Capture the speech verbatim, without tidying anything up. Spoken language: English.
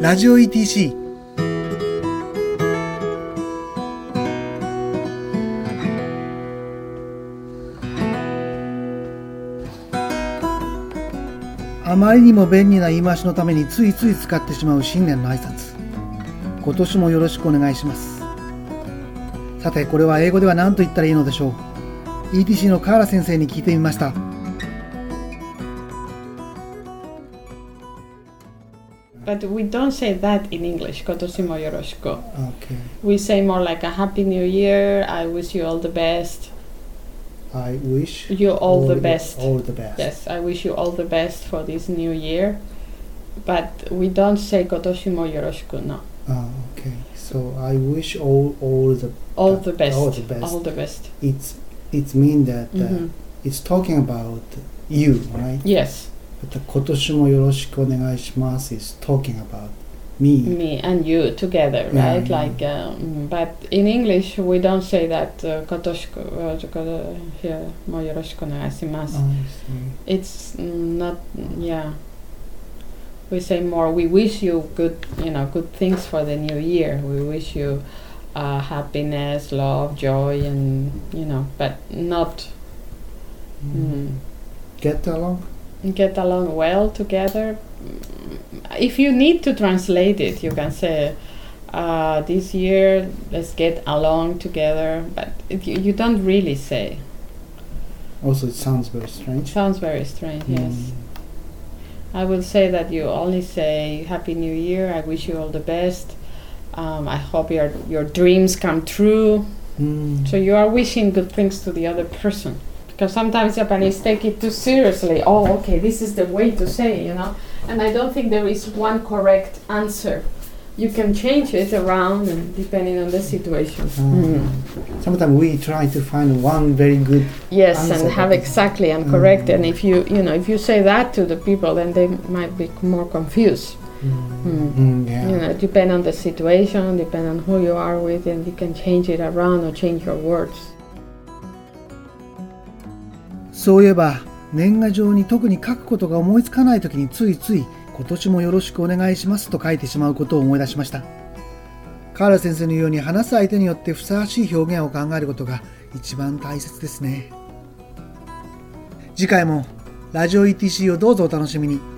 ラジオ イーティーシー。あまりにも便利な言い回しのためについつい使ってしまう新年の挨拶。今年もよろしくお願いします。さて、これは英語では何と言ったらいいのでしょう。 イーティーシー のカーラ先生に聞いてみました。 But we don't say that in English. 今年もよろしく。 Okay. We say more like a Happy New Year. I wish you all the best. I wish you all, all the best. All the best. Yes, I wish you all the best for this new year. But we don't say 今年もよろしく no. Oh, okay. So I wish all all the all the best. All the best. All the best. It's it's mean that uh, mm-hmm. it's talking about you, right? Yes. But 今年もよろしくお願いします is talking about me. Me and you together, yeah, right? Yeah. Like, um, but in English we don't say that. 今年もよろしくお願いします。It's not, yeah. We say more. We wish you good, you know, good things for the new year. We wish you uh, happiness, love, joy, and you know, but not mm. Mm, get along. Get along well together. If you need to translate it, you can say, uh, this year, let's get along together. But it, you, you don't really say. Also, it sounds very strange. It sounds very strange, mm. yes. I will say that you only say, Happy New Year, I wish you all the best. Um, I hope your, your dreams come true. Mm. So you are wishing good things to the other person. Because sometimes Japanese take it too seriously. Oh, okay, this is the way to say, you know. And I don't think there is one correct answer. You can change it around and depending on the situation. Mm. Mm. Sometimes we try to find one very good yes, answer. And have exactly and correct. Mm. And if you, you know, if you say that to the people, then they might be more confused. Mm. Mm. Mm, yeah. You know, depend on the situation, depend on who you are with, and you can change it around or change your words. そういえば年賀状に特に書くことが思いつかないときについつい今年もよろしくお願いしますと書いてしまうことを思い出しました。カーラ先生のように話す相手によってふさわしい表現を考えることが一番大切ですね。次回もラジオ イーティーシー をどうぞお楽しみに。